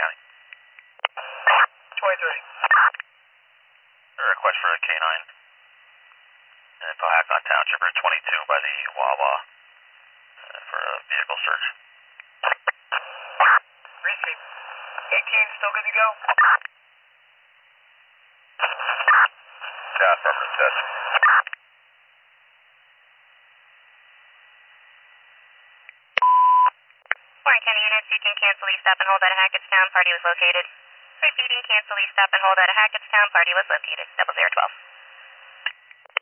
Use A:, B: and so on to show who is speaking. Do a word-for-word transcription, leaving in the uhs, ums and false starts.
A: County.
B: twenty-three.
A: A request for a K nine. And Cohacon Township, or twenty-two by the Wawa uh, for a vehicle search.
B: Receive. eighteen, still good to go?
A: Yeah, affirmative, test.
C: Warren County units, you can cancel the stop and hold at a Hackettstown. Party was located. Repeating, cancel the stop and hold at a Hackettstown. Party was located. Double zero twelve.